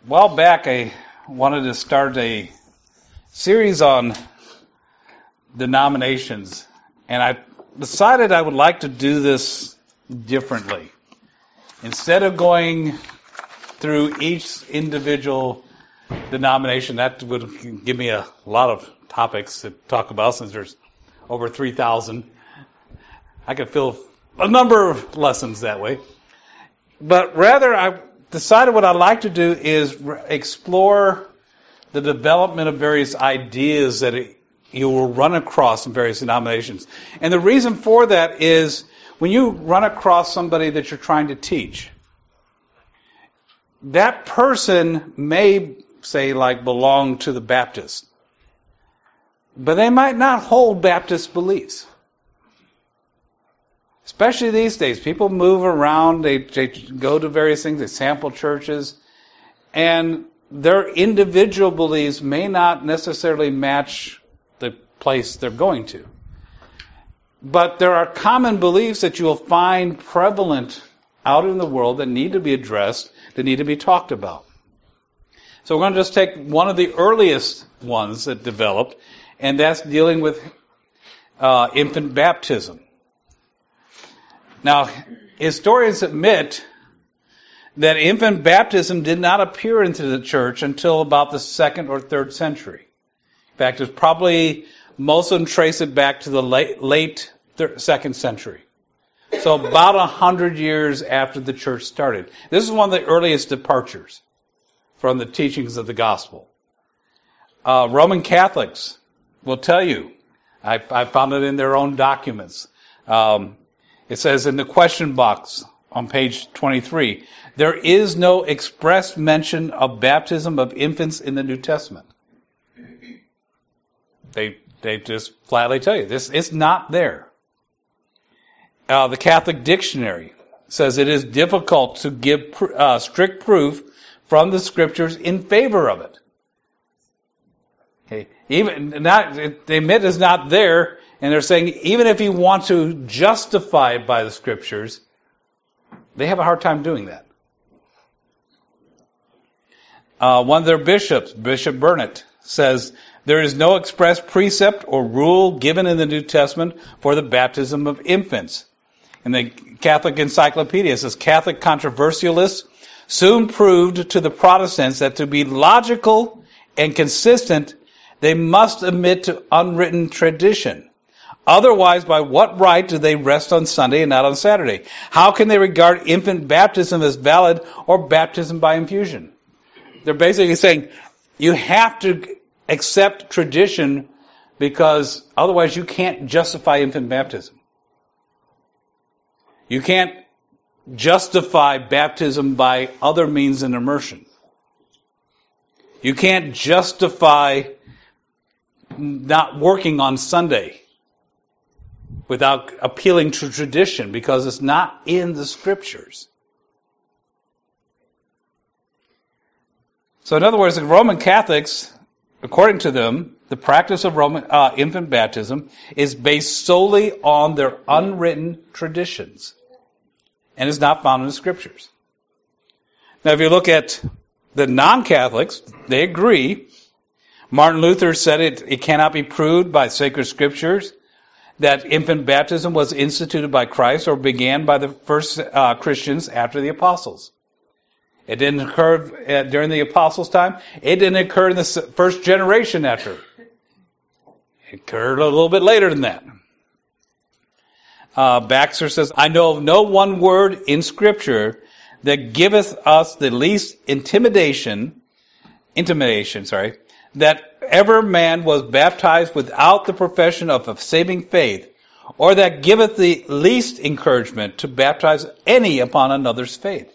A while back, I wanted to start a series on denominations, and I decided I would like to do this differently. Instead of going through each individual denomination, that would give me a lot of topics to talk about since there's over 3,000. I could fill a number of lessons that way. But rather, I decided what I'd like to do is explore the development of various ideas that you will run across in various denominations. And the reason for that is when you run across somebody that you're trying to teach, that person may, say, belong to the Baptist, but they might not hold Baptist beliefs. Especially these days, people move around, they go to various things, they sample churches, and their individual beliefs may not necessarily match the place they're going to. But there are common beliefs that you will find prevalent out in the world that need to be addressed, that need to be talked about. So we're going to just take one of the earliest ones that developed, and that's dealing with infant baptism. Now, historians admit that infant baptism did not appear into the church until about the 2nd or 3rd century. In fact, it's probably, most of them trace it back to the late 2nd century. So about 100 years after the church started. This is one of the earliest departures from the teachings of the gospel. Roman Catholics will tell you, I found it in their own documents. It says in the question box on page 23, there is no express mention of baptism of infants in the New Testament. They just flatly tell you this. It's not there. The Catholic Dictionary says it is difficult to give strict proof from the Scriptures in favor of it. Okay, they admit it's not there, and they're saying even if you want to justify it by the Scriptures, they have a hard time doing that. One of their bishops, Bishop Burnet, says there is no express precept or rule given in the New Testament for the baptism of infants. In the Catholic Encyclopedia, it says Catholic controversialists soon proved to the Protestants that to be logical and consistent, they must admit to unwritten tradition. Otherwise, by what right do they rest on Sunday and not on Saturday? How can they regard infant baptism as valid or baptism by infusion? They're basically saying you have to accept tradition because otherwise you can't justify infant baptism. You can't justify baptism by other means than immersion. You can't justify not working on Sunday without appealing to tradition because it's not in the Scriptures. So in other words, the Roman Catholics, according to them, the practice of Roman infant baptism is based solely on their unwritten traditions and is not found in the Scriptures. Now if you look at the non-Catholics, they agree. Martin Luther said it cannot be proved by sacred Scriptures that infant baptism was instituted by Christ or began by the first Christians after the apostles. It didn't occur during the apostles' time. It didn't occur in the first generation after. It occurred a little bit later than that. Baxter says, I know of no one word in Scripture that giveth us the least intimidation, that ever man was baptized without the profession of a saving faith, or that giveth the least encouragement to baptize any upon another's faith.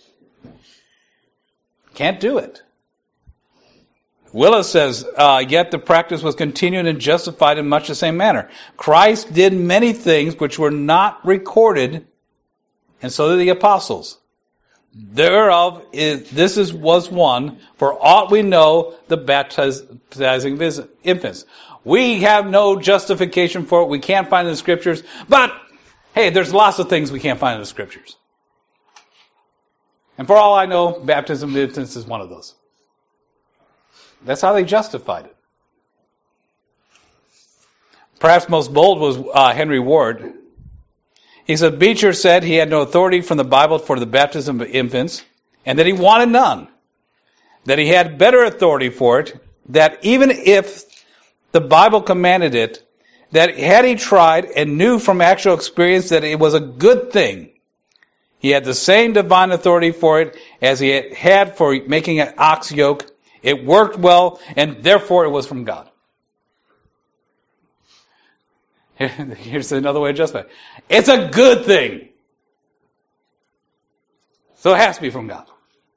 Can't do it. Willis says, yet the practice was continued and justified in much the same manner. Christ did many things which were not recorded, and so did the apostles. Thereof was one, for aught we know, the baptizing infants. We have no justification for it. We can't find it in the Scriptures. But, hey, there's lots of things we can't find in the Scriptures. And for all I know, baptism of infants is one of those. That's how they justified it. Perhaps most bold was Henry Ward. He said Beecher said he had no authority from the Bible for the baptism of infants, and that he wanted none. That he had better authority for it, that even if the Bible commanded it, that had he tried and knew from actual experience that it was a good thing, he had the same divine authority for it as he had for making an ox yoke. It worked well, and therefore it was from God. Here's another way to justify it. It's a good thing. So it has to be from God.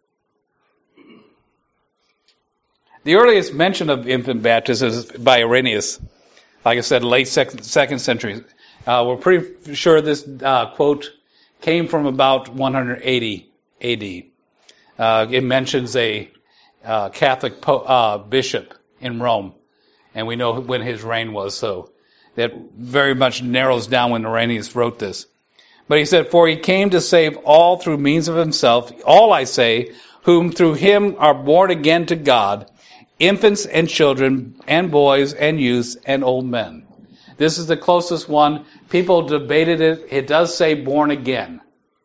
The earliest mention of infant baptism is by Irenaeus. Like I said, late second century. We're pretty sure this quote came from about 180 A.D. It mentions a Catholic bishop in Rome, and we know when his reign was, so that very much narrows down when Irenaeus wrote this. But he said, "For he came to save all through means of himself, all I say, whom through him are born again to God, infants and children and boys and youths and old men." This is the closest one. People debated it. It does say born again.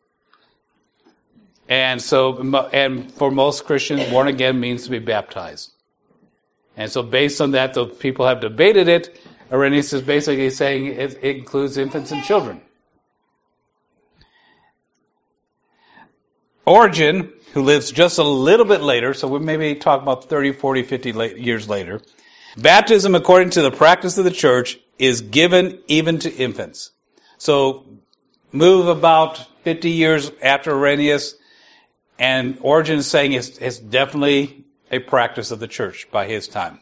And for most Christians, born again means to be baptized. And so based on that, the people have debated it. Irenaeus is basically saying it includes infants and children. Origen, who lives just a little bit later, so we maybe talk about 30, 40, 50 years later, baptism according to the practice of the church is given even to infants. So move about 50 years after Irenaeus, and Origen is saying it's definitely a practice of the church by his time.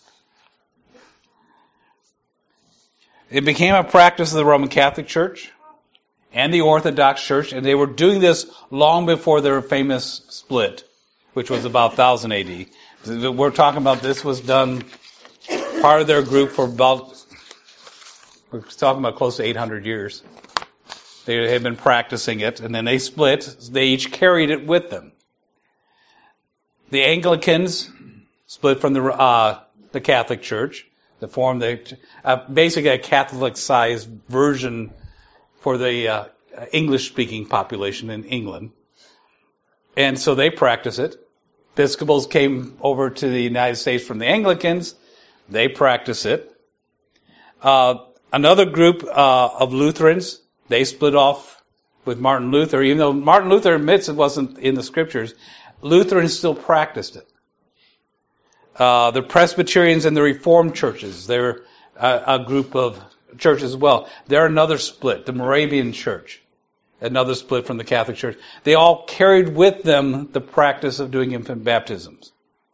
It became a practice of the Roman Catholic Church and the Orthodox Church, and they were doing this long before their famous split, which was about 1000 A.D. We're talking about this was done, part of their group for about, we're talking about close to 800 years. They had been practicing it, and then they split. They each carried it with them. The Anglicans split from the Catholic Church. To form basically a Catholic-sized version for the English-speaking population in England. And so they practice it. Episcopals came over to the United States from the Anglicans. They practice it. Another group of Lutherans, they split off with Martin Luther. Even though Martin Luther admits it wasn't in the Scriptures, Lutherans still practiced it. The Presbyterians and the Reformed churches, they're a group of churches as well. They're another split. The Moravian Church, another split from the Catholic Church. They all carried with them the practice of doing infant baptisms.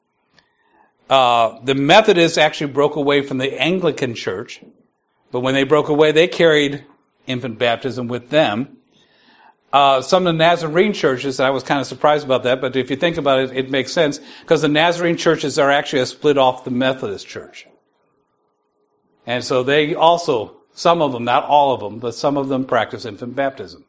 The Methodists actually broke away from the Anglican Church, but when they broke away, they carried infant baptism with them. Some of the Nazarene churches, I was kind of surprised about that, but if you think about it, it makes sense, because the Nazarene churches are actually a split off the Methodist Church. And so they also, some of them, not all of them, but some of them practice infant baptism.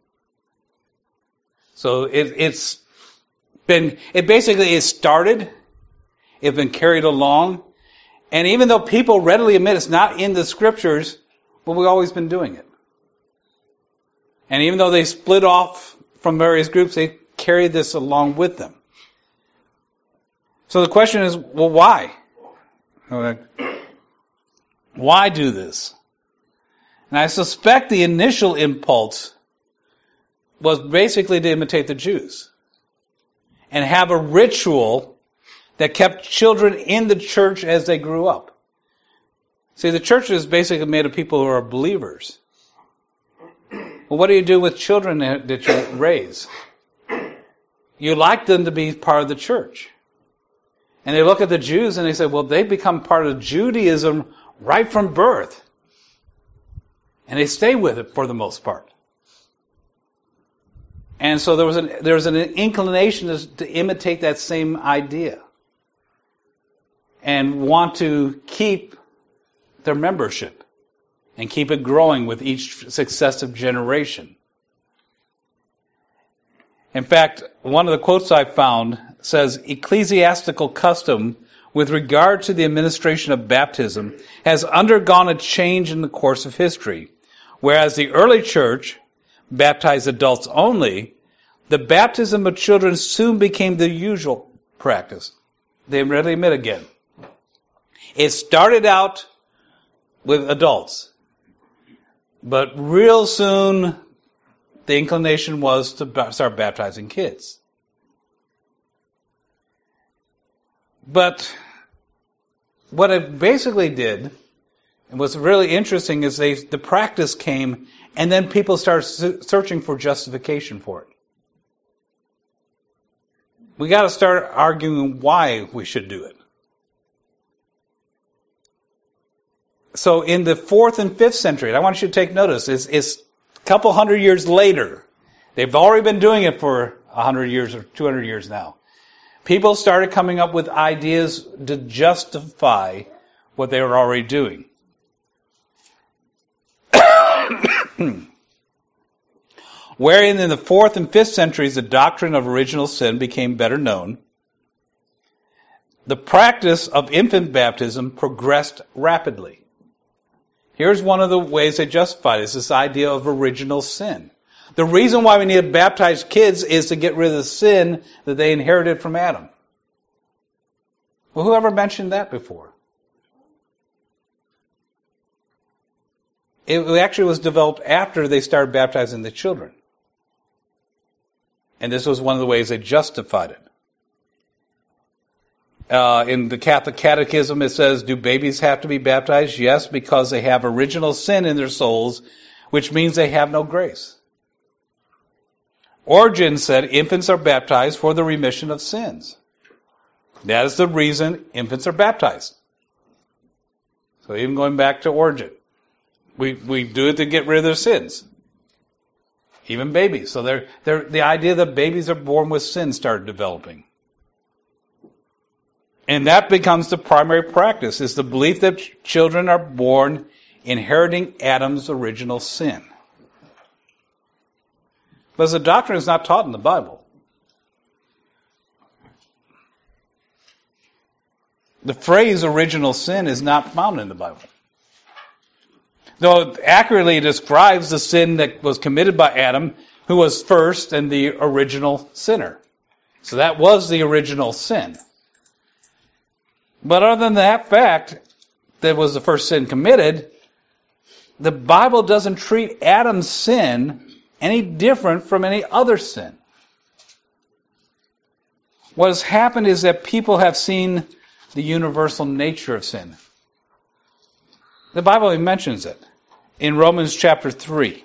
So it basically is started, it's been carried along, and even though people readily admit it's not in the Scriptures, but we've always been doing it. And even though they split off from various groups, they carried this along with them. So the question is, well, why? Why do this? And I suspect the initial impulse was basically to imitate the Jews and have a ritual that kept children in the church as they grew up. See, the church is basically made of people who are believers. Well, what do you do with children that you raise? You like them to be part of the church. And they look at the Jews and they say, well, they become part of Judaism right from birth. And they stay with it for the most part. And so there was an inclination to imitate that same idea. And want to keep their membership. And keep it growing with each successive generation. In fact, one of the quotes I found says, ecclesiastical custom with regard to the administration of baptism has undergone a change in the course of history. Whereas the early church baptized adults only, the baptism of children soon became the usual practice. They readily admit again. It started out with adults, but real soon the inclination was to start baptizing kids. But what it basically did, and what's really interesting, is the practice came, and then people started searching for justification for it. We got to start arguing why we should do it. So in the 4th and 5th century, I want you to take notice, it's a couple hundred years later. They've already been doing it for 100 years or 200 years now. People started coming up with ideas to justify what they were already doing. Wherein in the 4th and 5th centuries the doctrine of original sin became better known, the practice of infant baptism progressed rapidly. Here's one of the ways they justify this idea of original sin. The reason why we need to baptize kids is to get rid of the sin that they inherited from Adam. Well, whoever mentioned that before? It actually was developed after they started baptizing the children. And this was one of the ways they justified it. In the Catholic Catechism, it says, do babies have to be baptized? Yes, because they have original sin in their souls, which means they have no grace. Origen said infants are baptized for the remission of sins. That is the reason infants are baptized. So even going back to Origen, we do it to get rid of their sins. Even babies. So the idea that babies are born with sin started developing. And that becomes the primary practice, is the belief that children are born inheriting Adam's original sin. But the doctrine is not taught in the Bible. The phrase original sin is not found in the Bible. Though it accurately describes the sin that was committed by Adam, who was first and the original sinner. So that was the original sin. But other than that fact, that was the first sin committed, the Bible doesn't treat Adam's sin any different from any other sin. What has happened is that people have seen the universal nature of sin. The Bible mentions it in Romans chapter 3.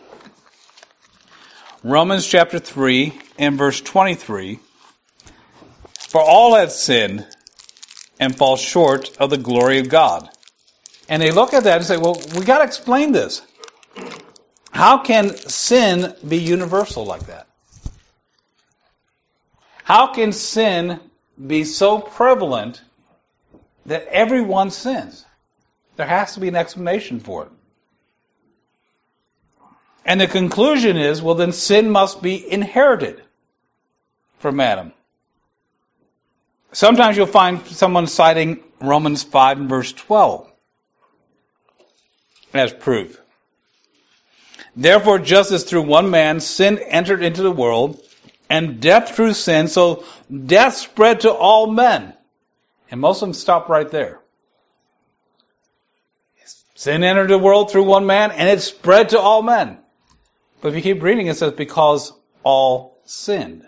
Romans chapter 3 and verse 23. For all have sinned and fall short of the glory of God. And they look at that and say, well, we got to explain this. How can sin be universal like that? How can sin be so prevalent that everyone sins? There has to be an explanation for it. And the conclusion is, well, then sin must be inherited from Adam. Sometimes you'll find someone citing Romans 5 and verse 12 as proof. Therefore, just as through one man sin entered into the world, and death through sin, so death spread to all men. And most of them stop right there. Sin entered the world through one man, and it spread to all men. But if you keep reading, it says, because all sinned.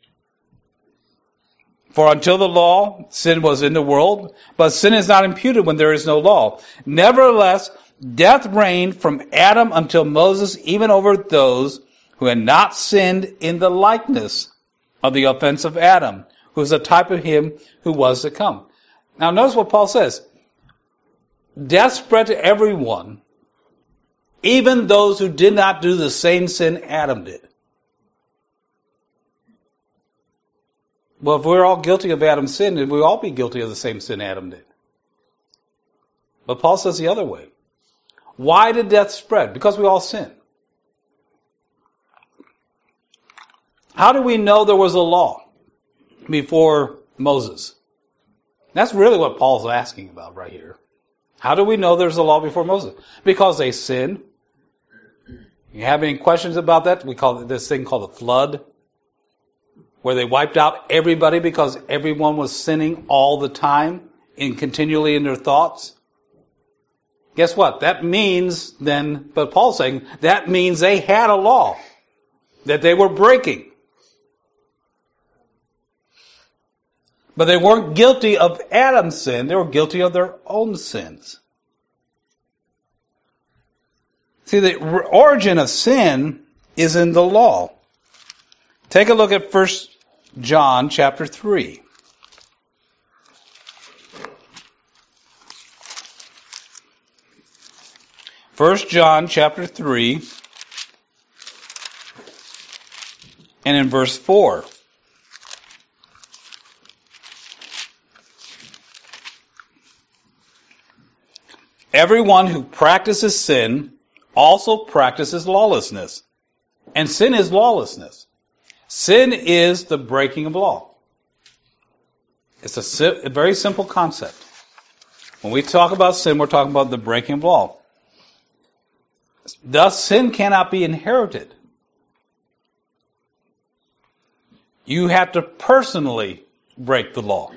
For until the law, sin was in the world, but sin is not imputed when there is no law. Nevertheless, death reigned from Adam until Moses, even over those who had not sinned in the likeness of the offense of Adam, who is a type of him who was to come. Now notice what Paul says. Death spread to everyone, even those who did not do the same sin Adam did. Well, if we're all guilty of Adam's sin, then we'll all be guilty of the same sin Adam did. But Paul says the other way. Why did death spread? Because we all sin. How do we know there was a law before Moses? That's really what Paul's asking about right here. How do we know there's a law before Moses? Because they sinned. You have any questions about that? We call it this thing called the flood, where they wiped out everybody because everyone was sinning all the time and continually in their thoughts. Guess what? That means then, but Paul's saying, that means they had a law that they were breaking. But they weren't guilty of Adam's sin. They were guilty of their own sins. See, the origin of sin is in the law. Take a look at 1 John chapter 3. First John chapter 3 and in verse 4. Everyone who practices sin also practices lawlessness. And sin is lawlessness. Sin is the breaking of law. It's a very simple concept. When we talk about sin, we're talking about the breaking of law. Thus, sin cannot be inherited. You have to personally break the law.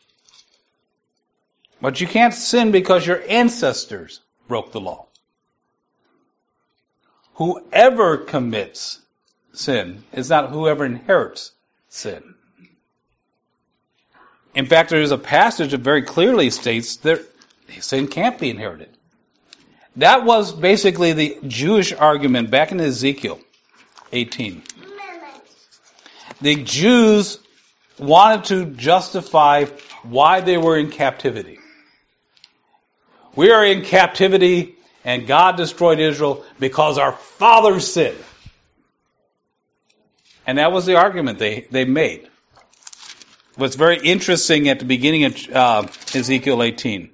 But you can't sin because your ancestors broke the law. Whoever commits sin is not whoever inherits sin. In fact, there is a passage that very clearly states that sin can't be inherited. That was basically the Jewish argument back in Ezekiel 18. The Jews wanted to justify why they were in captivity. We are in captivity and God destroyed Israel because our fathers sinned. And that was the argument they made. What's very interesting at the beginning of Ezekiel 18.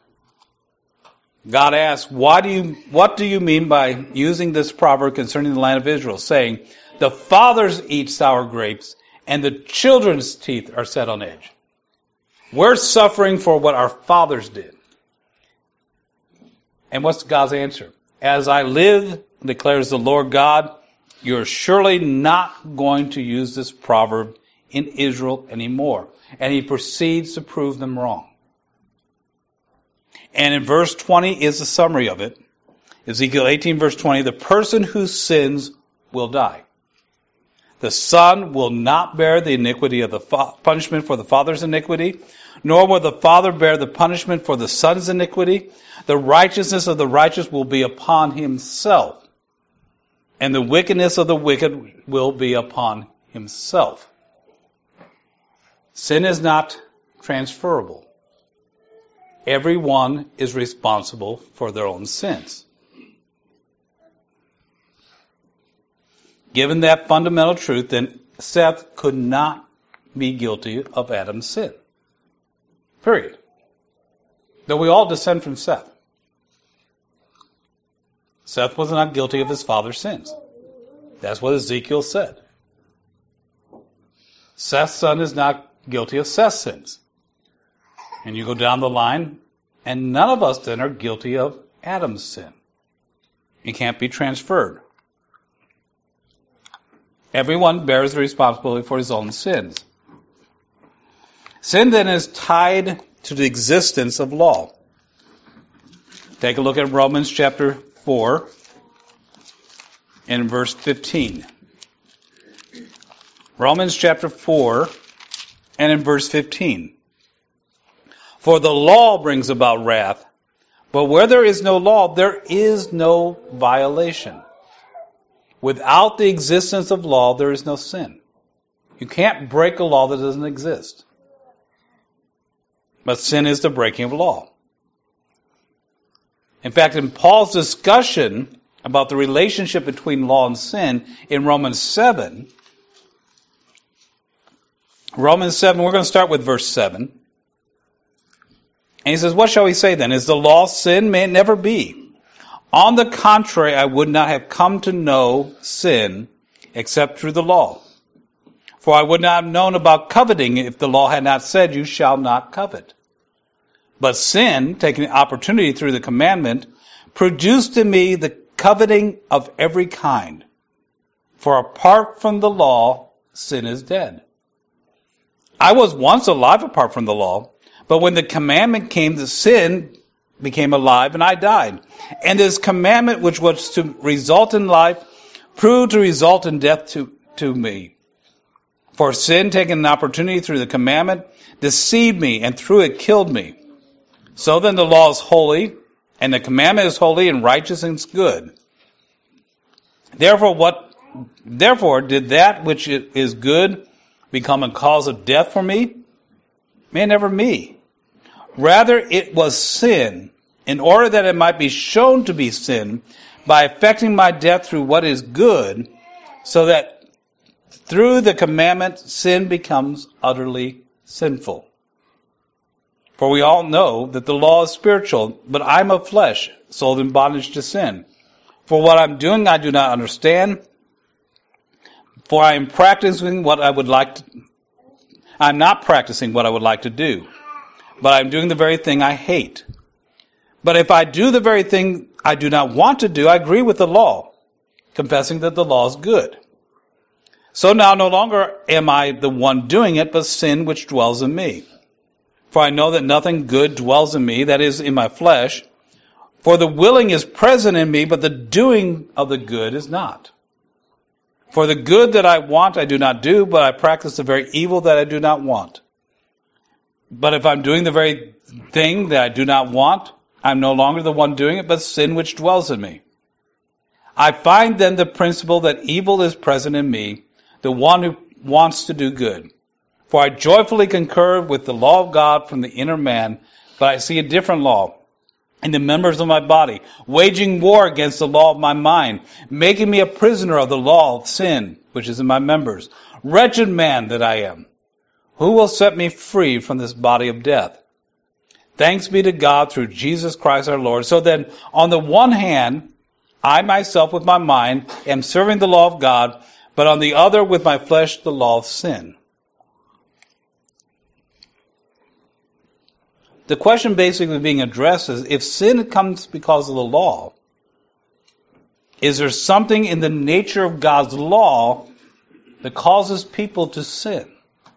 God asked, what do you mean by using this proverb concerning the land of Israel, saying, the fathers eat sour grapes and the children's teeth are set on edge? We're suffering for what our fathers did. And what's God's answer? As I live, declares the Lord God, you're surely not going to use this proverb in Israel anymore. And he proceeds to prove them wrong. And in verse 20 is the summary of it. Ezekiel 18 verse 20, the person who sins will die. The son will not bear the iniquity of the punishment for the father's iniquity, nor will the father bear the punishment for the son's iniquity. The righteousness of the righteous will be upon himself, and the wickedness of the wicked will be upon himself. Sin is not transferable. Everyone is responsible for their own sins. Given that fundamental truth, then Seth could not be guilty of Adam's sin. Period. Though we all descend from Seth. Seth was not guilty of his father's sins. That's what Ezekiel said. Seth's son is not guilty of Seth's sins. And you go down the line, and none of us then are guilty of Adam's sin. It can't be transferred. Everyone bears the responsibility for his own sins. Sin then is tied to the existence of law. Take a look at Romans chapter 4 and verse 15. Romans chapter 4 and in verse 15. For the law brings about wrath, but where there is no law, there is no violation. Without the existence of law, there is no sin. You can't break a law that doesn't exist. But sin is the breaking of law. In fact, in Paul's discussion about the relationship between law and sin in Romans 7, we're going to start with verse 7. And he says, what shall we say then? Is the law sin? May it never be. On the contrary, I would not have come to know sin except through the law. For I would not have known about coveting if the law had not said, you shall not covet. But sin, taking the opportunity through the commandment, produced in me the coveting of every kind. For apart from the law, sin is dead. I was once alive apart from the law, but when the commandment came, the sin became alive and I died. And this commandment, which was to result in life, proved to result in death to me. For sin, taking an opportunity through the commandment, deceived me and through it killed me. So then the law is holy, and the commandment is holy and righteous and good. Therefore did that which is good become a cause of death for me? Man, never me. Rather it was sin, in order that it might be shown to be sin, by effecting my death through what is good, so that through the commandment sin becomes utterly sinful. For we all know that the law is spiritual, but I'm of flesh, sold in bondage to sin. For what I'm doing I do not understand, for I am practicing what I would like to, I'm not practicing what I would like to do, but I'm doing the very thing I hate. But if I do the very thing I do not want to do, I agree with the law, confessing that the law is good. So now no longer am I the one doing it, but sin which dwells in me. For I know that nothing good dwells in me, that is, in my flesh. For the willing is present in me, but the doing of the good is not. For the good that I want I do not do, but I practice the very evil that I do not want. But if I'm doing the very thing that I do not want, I'm no longer the one doing it, but sin which dwells in me. I find then the principle that evil is present in me, the one who wants to do good. For I joyfully concur with the law of God from the inner man, but I see a different law in the members of my body, waging war against the law of my mind, making me a prisoner of the law of sin, which is in my members. Wretched man that I am! Who will set me free from this body of death? Thanks be to God through Jesus Christ our Lord. So then, on the one hand, I myself with my mind am serving the law of God, but on the other with my flesh the law of sin. The question basically being addressed is, if sin comes because of the law, is there something in the nature of God's law that causes people to sin?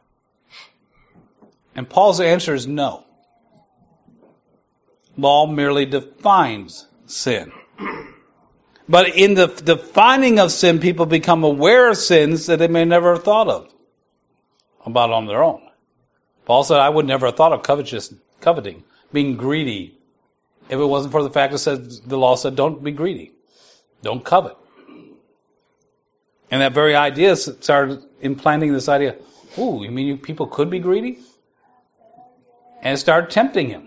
And Paul's answer is no. Law merely defines sin. But in the defining of sin, people become aware of sins that they may never have thought of about on their own. Paul said, I would never have thought of coveting, being greedy, if it wasn't for the fact that the law said, don't be greedy. Don't covet. And that very idea started implanting this idea, ooh, you mean people could be greedy? And it started tempting him.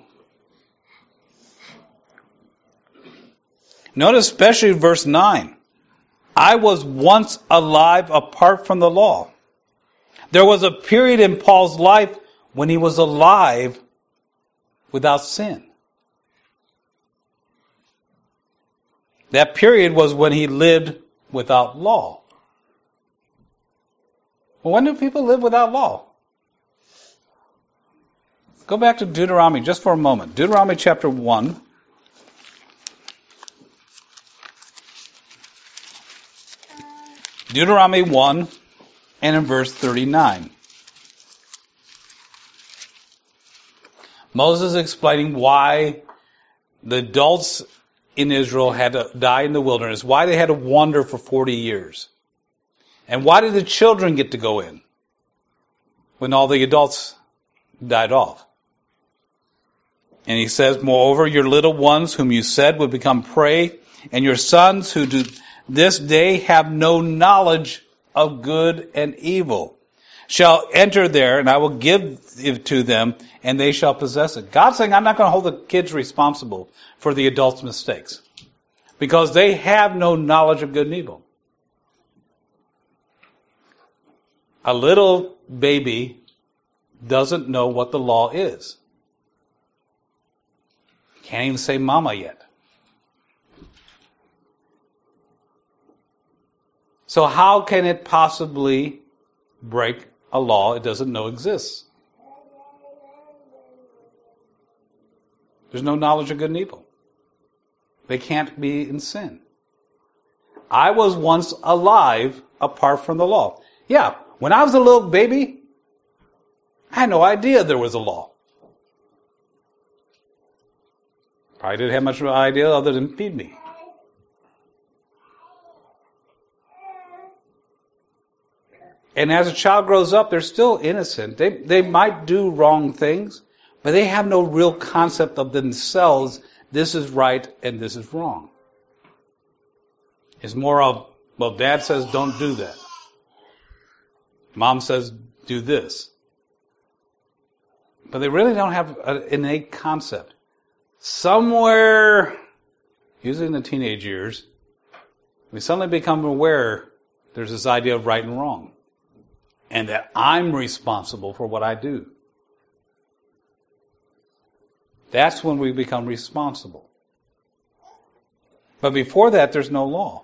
Notice especially verse 9. I was once alive apart from the law. There was a period in Paul's life when he was alive without sin. That period was when he lived without law. Well, when do people live without law? Go back to Deuteronomy just for a moment. Deuteronomy chapter 1. Deuteronomy 1 and in verse 39. Moses is explaining why the adults in Israel had to die in the wilderness, why they had to wander for 40 years. And why did the children get to go in when all the adults died off? And he says, moreover, your little ones whom you said would become prey, and your sons who do this day have no knowledge of good and evil, shall enter there, and I will give it to them, and they shall possess it. God's saying, I'm not going to hold the kids responsible for the adults' mistakes, because they have no knowledge of good and evil. A little baby doesn't know what the law is. Can't even say mama yet. So how can it possibly break a law it doesn't know exists. There's no knowledge of good and evil. They can't be in sin. I was once alive apart from the law. Yeah, when I was a little baby, I had no idea there was a law. Probably didn't have much of an idea other than feed me. And as a child grows up, they're still innocent. They might do wrong things, but they have no real concept of themselves. This is right and this is wrong. It's more of, well, Dad says don't do that. Mom says do this. But they really don't have an innate concept. Somewhere, usually in the teenage years, we suddenly become aware there's this idea of right and wrong. And that I'm responsible for what I do. That's when we become responsible. But before that, there's no law.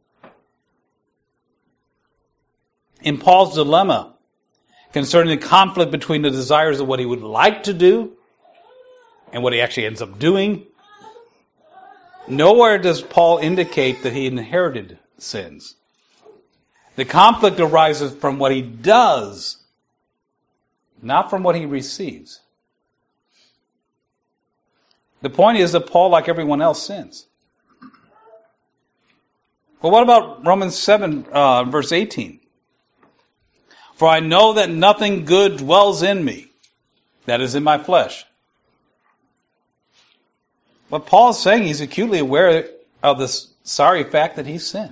In Paul's dilemma concerning the conflict between the desires of what he would like to do and what he actually ends up doing, nowhere does Paul indicate that he inherited sins. The conflict arises from what he does, not from what he receives. The point is that Paul, like everyone else, sins. But what about Romans 7, verse 18? For I know that nothing good dwells in me, that is in my flesh. But Paul is saying he's acutely aware of the sorry fact that he sinned.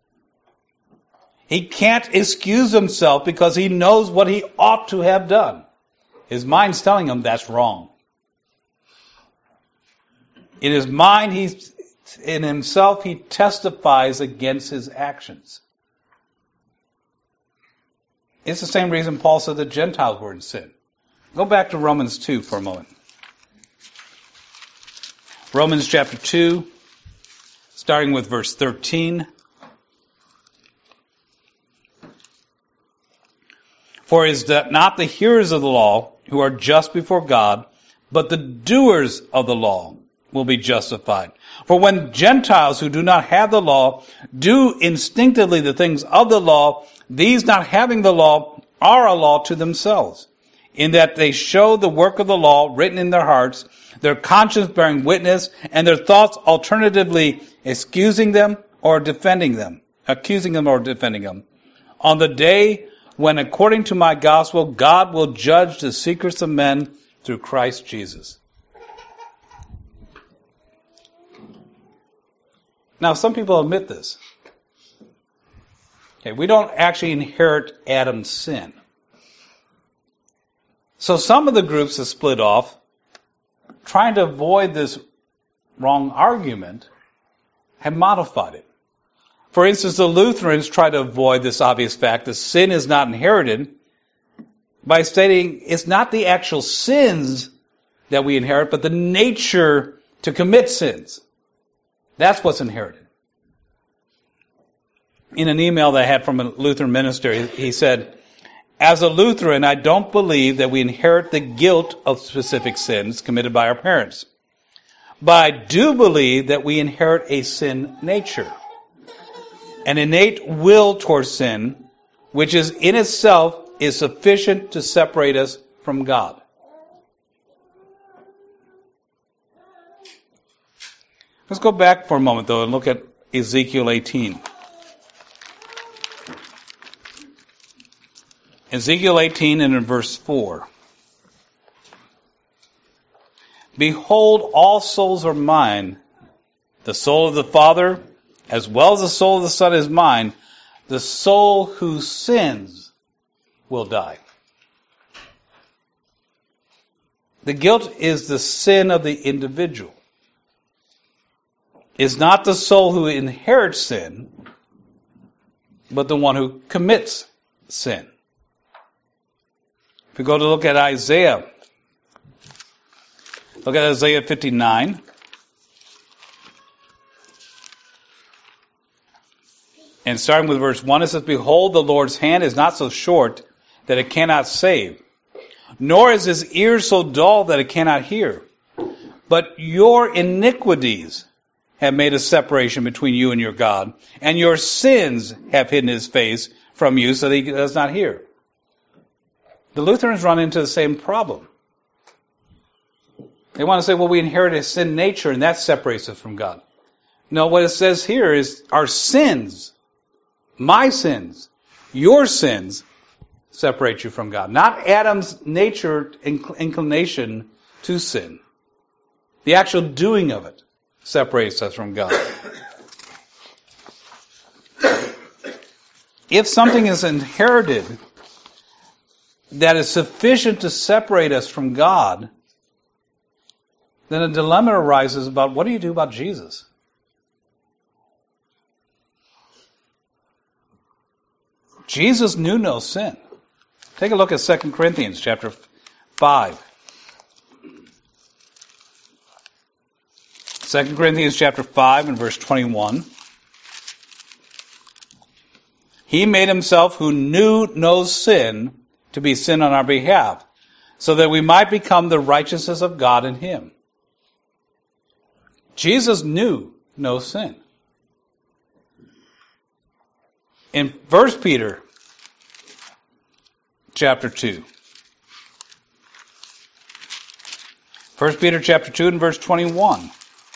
He can't excuse himself because he knows what he ought to have done. His mind's telling him that's wrong. In his mind, in himself, he testifies against his actions. It's the same reason Paul said the Gentiles were in sin. Go back to Romans 2 for a moment. Romans chapter 2, starting with verse 13. For it is not the hearers of the law who are just before God, but the doers of the law will be justified. For when Gentiles who do not have the law do instinctively the things of the law, these not having the law are a law to themselves, in that they show the work of the law written in their hearts, their conscience bearing witness, and their thoughts alternatively accusing them or defending them. On the day when, according to my gospel, God will judge the secrets of men through Christ Jesus. Now, some people admit this. Okay, we don't actually inherit Adam's sin. So some of the groups that split off, trying to avoid this wrong argument, have modified it. For instance, the Lutherans try to avoid this obvious fact that sin is not inherited by stating it's not the actual sins that we inherit, but the nature to commit sins. That's what's inherited. In an email that I had from a Lutheran minister, he said, as a Lutheran, I don't believe that we inherit the guilt of specific sins committed by our parents. But I do believe that we inherit a sin nature. An innate will towards sin, which is in itself is sufficient to separate us from God. Let's go back for a moment, though, and look at Ezekiel 18. Ezekiel 18 and in verse 4. Behold, all souls are mine. The soul of the Father, as well as the soul of the Son, is mine. The soul who sins will die. The guilt is the sin of the individual. It's not the soul who inherits sin, but the one who commits sin. If we go to look at Isaiah, look at Isaiah 59. And starting with verse 1, it says, behold, the Lord's hand is not so short that it cannot save, nor is his ear so dull that it cannot hear. But your iniquities have made a separation between you and your God, and your sins have hidden his face from you so that he does not hear. The Lutherans run into the same problem. They want to say, well, we inherit a sin nature, and that separates us from God. No, what it says here is our sins, my sins, your sins, separate you from God. Not Adam's nature, inclination to sin. The actual doing of it separates us from God. If something is inherited that is sufficient to separate us from God, then a dilemma arises about what do you do about Jesus? Jesus knew no sin. Take a look at 2 Corinthians chapter 5. 2 Corinthians chapter 5 and verse 21. He made himself who knew no sin to be sin on our behalf, so that we might become the righteousness of God in him. Jesus knew no sin. In 1 Peter chapter 2. 1 Peter chapter 2 and verse 21.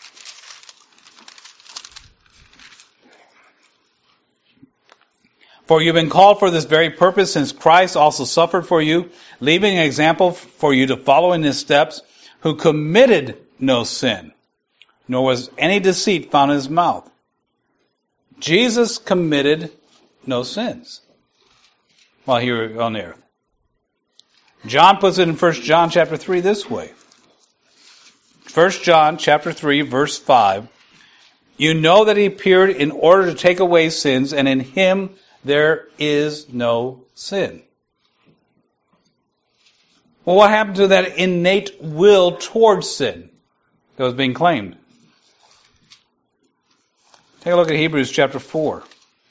For you've been called for this very purpose, since Christ also suffered for you, leaving an example for you to follow in his steps, who committed no sin, nor was any deceit found in his mouth. Jesus committed no sins while he was on earth. John puts it in 1 John chapter 3 this way. 1 John chapter 3 verse 5. You know that he appeared in order to take away sins, and in him there is no sin. Well, what happened to that innate will towards sin that was being claimed? Take a look at Hebrews chapter 4.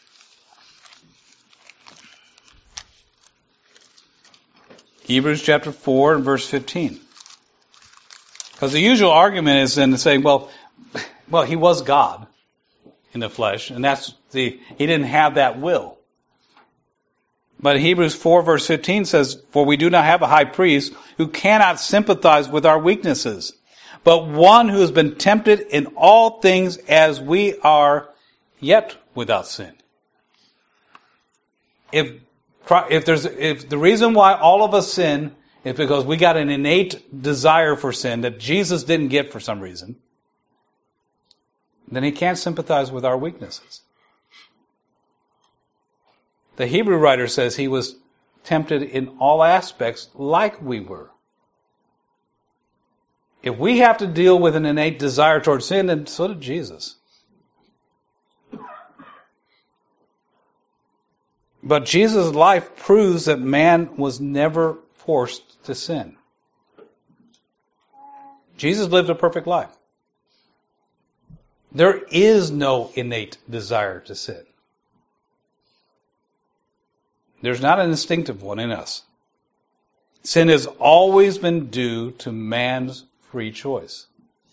Hebrews chapter 4 and verse 15. Because the usual argument is then to say, well, he was God in the flesh, and he didn't have that will. But Hebrews 4 verse 15 says, for we do not have a high priest who cannot sympathize with our weaknesses, but one who has been tempted in all things as we are, yet without sin. If the reason why all of us sin is because we got an innate desire for sin that Jesus didn't get for some reason, then he can't sympathize with our weaknesses. The Hebrew writer says he was tempted in all aspects like we were. If we have to deal with an innate desire towards sin, then so did Jesus. But Jesus' life proves that man was never forced to sin. Jesus lived a perfect life. There is no innate desire to sin. There's not an instinctive one in us. Sin has always been due to man's free choice.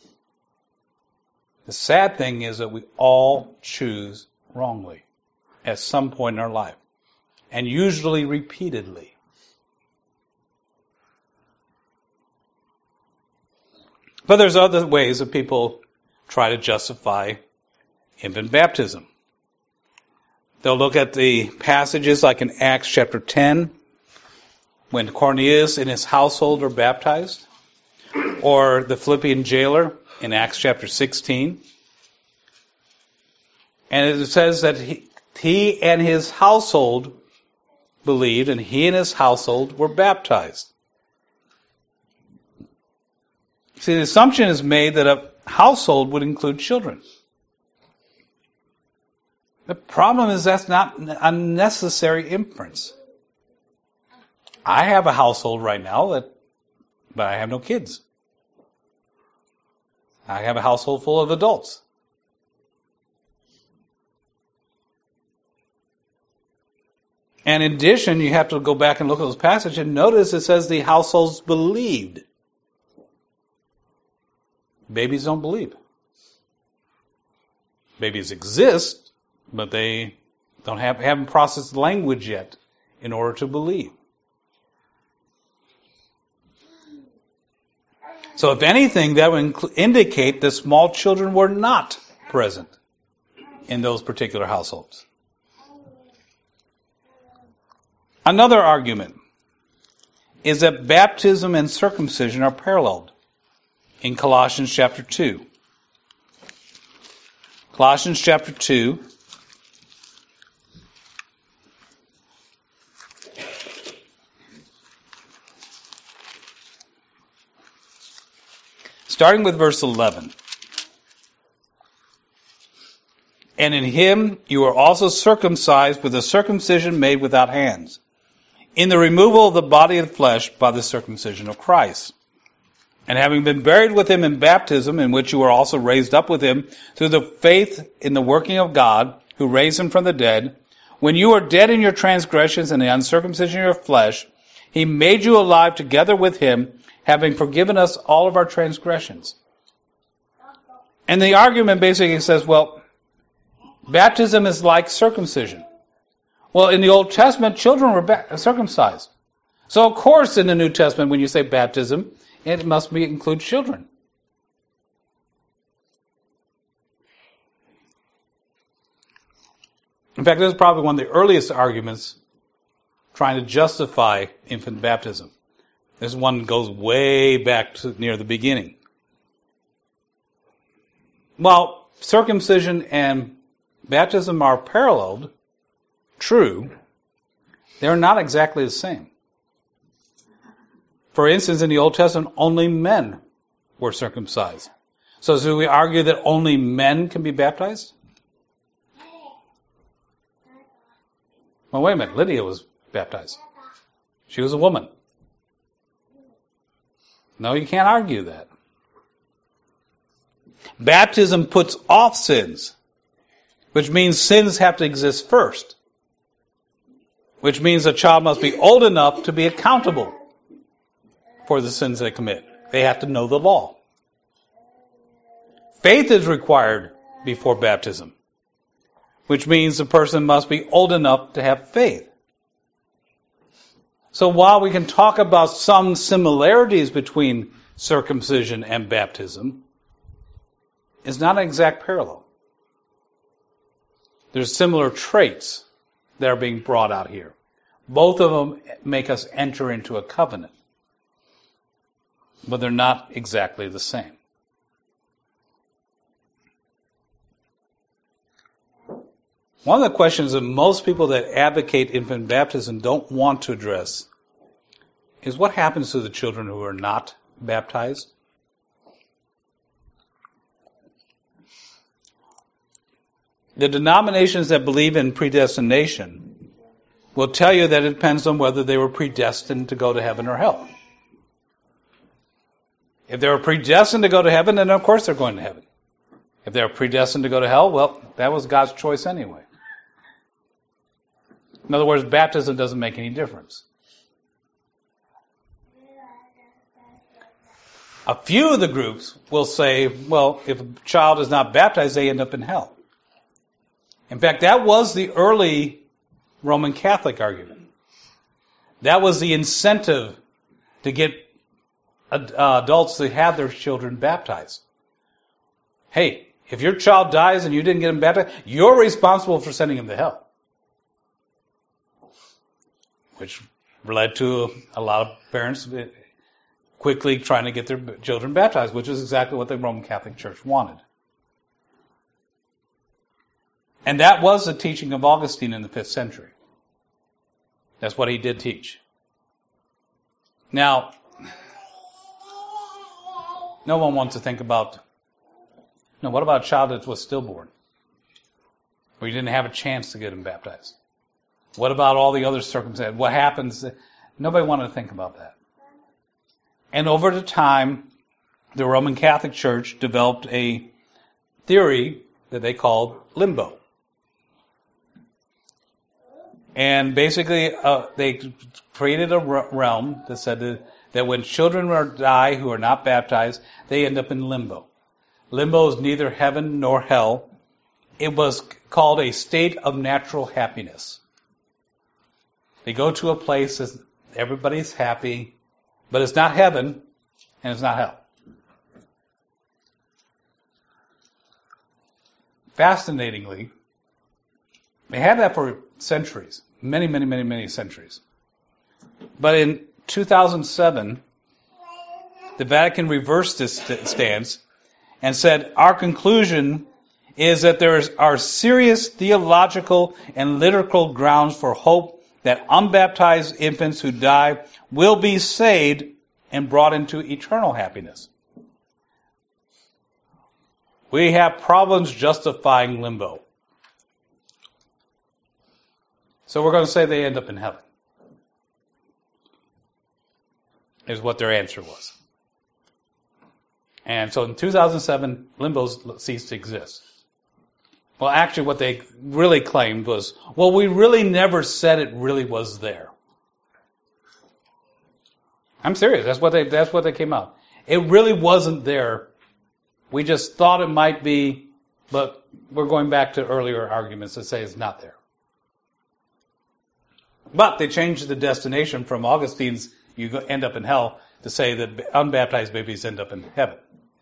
The sad thing is that we all choose wrongly at some point in our life, and usually repeatedly. But there's other ways that people try to justify infant baptism. They'll look at the passages like in Acts chapter 10, when Cornelius and his household are baptized, or the Philippian jailer in Acts chapter 16. And it says that he and his household believed, and he and his household were baptized. See, the assumption is made that a household would include children. The problem is that's not a necessary inference. I have a household right now, but I have no kids. I have a household full of adults. And in addition, you have to go back and look at those passages and notice it says the households believed. Babies don't believe. Babies exist, but they haven't processed language yet in order to believe. So if anything, that would indicate that small children were not present in those particular households. Another argument is that baptism and circumcision are paralleled in Colossians chapter 2. Colossians chapter 2. Starting with verse 11. And in him you are also circumcised with a circumcision made without hands, in the removal of the body of the flesh by the circumcision of Christ. And having been buried with him in baptism, in which you were also raised up with him through the faith in the working of God, who raised him from the dead, when you were dead in your transgressions and the uncircumcision of your flesh, he made you alive together with him, having forgiven us all of our transgressions. And the argument basically says, well, baptism is like circumcision. Well, in the Old Testament, children were circumcised. So, of course, in the New Testament, when you say baptism, it must include children. In fact, this is probably one of the earliest arguments trying to justify infant baptism. This one goes way back to near the beginning. While circumcision and baptism are paralleled, true, they're not exactly the same. For instance, in the Old Testament, only men were circumcised. So do we argue that only men can be baptized? Well, wait a minute. Lydia was baptized. She was a woman. No, you can't argue that. Baptism puts off sins, which means sins have to exist first, which means a child must be old enough to be accountable for the sins they commit. They have to know the law. Faith is required before baptism, which means the person must be old enough to have faith. So while we can talk about some similarities between circumcision and baptism, it's not an exact parallel. There's similar traits that are being brought out here. Both of them make us enter into a covenant, but they're not exactly the same. One of the questions that most people that advocate infant baptism don't want to address is what happens to the children who are not baptized? The denominations that believe in predestination will tell you that it depends on whether they were predestined to go to heaven or hell. If they were predestined to go to heaven, then of course they're going to heaven. If they were predestined to go to hell, well, that was God's choice anyway. In other words, baptism doesn't make any difference. A few of the groups will say, well, if a child is not baptized, they end up in hell. In fact, that was the early Roman Catholic argument. That was the incentive to get adults to have their children baptized. Hey, if your child dies and you didn't get him baptized, you're responsible for sending him to hell. Which led to a lot of parents quickly trying to get their children baptized, which is exactly what the Roman Catholic Church wanted. And that was the teaching of Augustine in the 5th century. That's what he did teach. Now, no one wants to think about, what about a child that was stillborn? Where you didn't have a chance to get him baptized? What about all the other circumstances? What happens? Nobody wanted to think about that. And over the time, the Roman Catholic Church developed a theory that they called limbo. And basically, they created a realm that said that when children die who are not baptized, they end up in limbo. Limbo is neither heaven nor hell. It was called a state of natural happiness. They go to a place that everybody's happy, but it's not heaven and it's not hell. Fascinatingly, they had that for centuries, many centuries. But in 2007, the Vatican reversed this stance and said, our conclusion is that there are serious theological and liturgical grounds for hope that unbaptized infants who die will be saved and brought into eternal happiness. We have problems justifying limbo. So we're going to say they end up in heaven, is what their answer was. And so in 2007, limbo ceased to exist. Well, actually what they really claimed was, well, we really never said it really was there. I'm serious. That's what they came out. It really wasn't there. We just thought it might be, but we're going back to earlier arguments that say it's not there. But they changed the destination from Augustine's you end up in hell to say that unbaptized babies end up in heaven.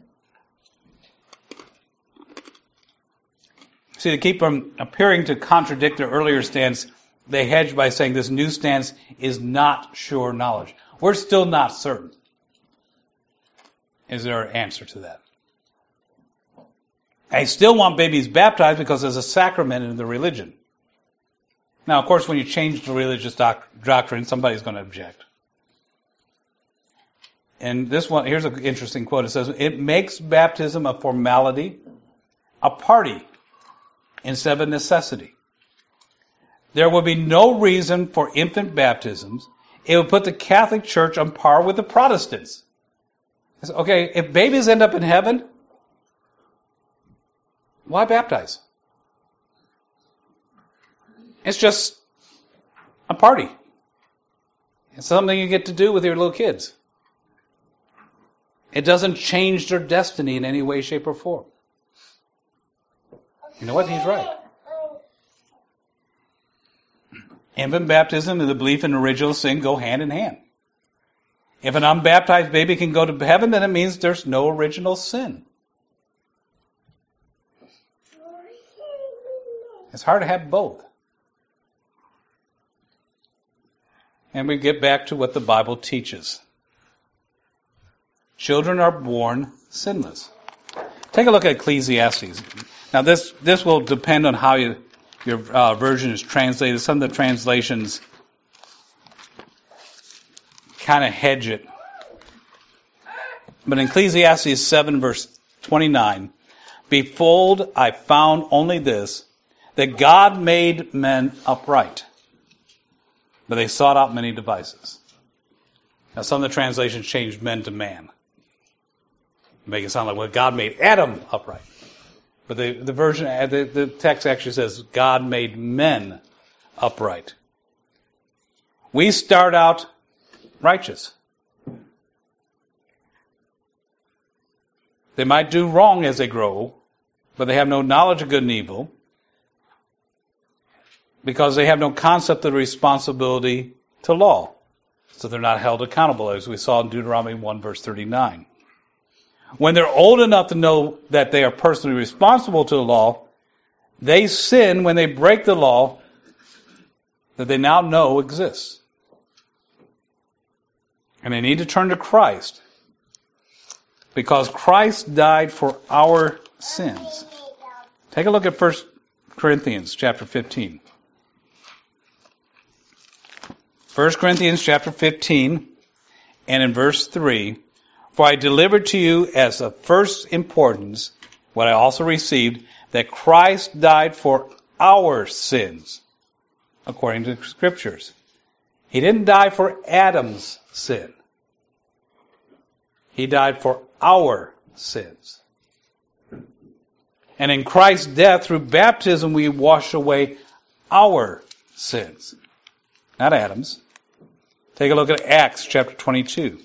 See, to keep from appearing to contradict their earlier stance, they hedge by saying this new stance is not sure knowledge. We're still not certain. Is there an answer to that? I still want babies baptized because there's a sacrament in the religion. Now, of course, when you change the religious doctrine, somebody's going to object. And this one, here's an interesting quote. It says, it makes baptism a formality, a party, instead of a necessity. There will be no reason for infant baptisms. It will put the Catholic Church on par with the Protestants. Okay, if babies end up in heaven, why baptize? It's just a party. It's something you get to do with your little kids. It doesn't change their destiny in any way, shape, or form. You know what? He's right. Infant baptism and the belief in original sin go hand in hand. If an unbaptized baby can go to heaven, then it means there's no original sin. It's hard to have both. And we get back to what the Bible teaches. Children are born sinless. Take a look at Ecclesiastes. Now this will depend on how your version is translated. Some of the translations kind of hedge it. But in Ecclesiastes 7 verse 29, behold, I found only this, that God made men upright, but they sought out many devices. Now some of the translations changed men to man. Make it sound like, well, God made Adam upright. But the version, the text actually says, God made men upright. We start out righteous. They might do wrong as they grow, but they have no knowledge of good and evil because they have no concept of responsibility to law. So they're not held accountable, as we saw in Deuteronomy 1 verse 39. When they're old enough to know that they are personally responsible to the law, they sin when they break the law that they now know exists. And they need to turn to Christ, because Christ died for our sins. Take a look at 1 Corinthians chapter 15. 1 Corinthians chapter 15, and in verse 3, for I delivered to you as of first importance what I also received, that Christ died for our sins, according to the Scriptures. He didn't die for Adam's sin. He died for our sins. And in Christ's death, through baptism, we wash away our sins. not Adam's. Take a look at Acts chapter 22.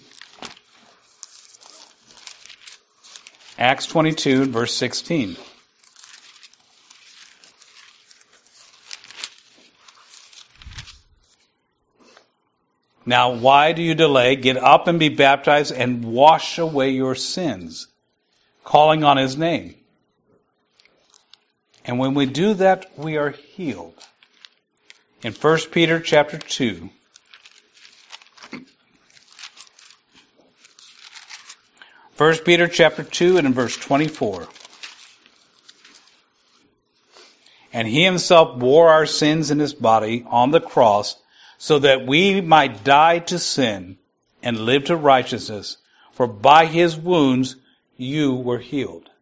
Acts 22 and verse 16. Now, why do you delay? Get up and be baptized and wash away your sins, calling on his name. And when we do that, we are healed. In 1 Peter chapter 2, First Peter chapter 2 and in verse 24. And he himself bore our sins in his body on the cross, so that we might die to sin and live to righteousness. For by his wounds you were healed.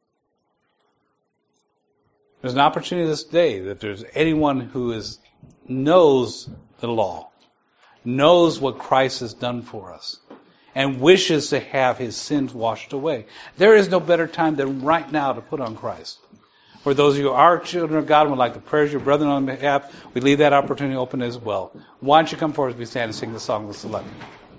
There's an opportunity this day that there's anyone who knows the law, knows what Christ has done for us, and wishes to have his sins washed away. There is no better time than right now to put on Christ. For those of you who are children of God and would like to pray your brethren on behalf, we leave that opportunity open as well. Why don't you come forward as we stand and sing the song of the select?